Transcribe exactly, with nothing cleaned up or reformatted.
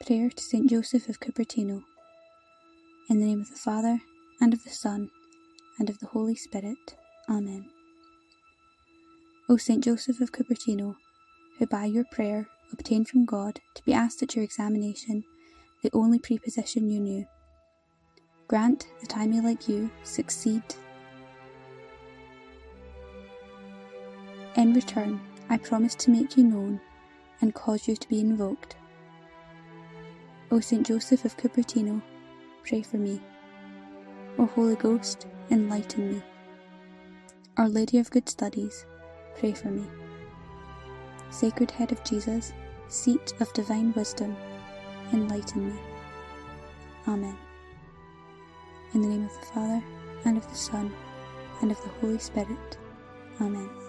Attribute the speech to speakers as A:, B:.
A: Prayer to Saint Joseph of Cupertino. In the name of the Father, and of the Son, and of the Holy Spirit. Amen. O Saint Joseph of Cupertino, who by your prayer obtained from God to be asked at your examination the only preposition you knew, grant that I may, like you, succeed. In return, I promise to make you known and cause you to be invoked. O Saint Joseph of Cupertino, pray for me. O Holy Ghost, enlighten me. Our Lady of Good Studies, pray for me. Sacred Head of Jesus, Seat of Divine Wisdom, enlighten me. Amen. In the name of the Father, and of the Son, and of the Holy Spirit. Amen.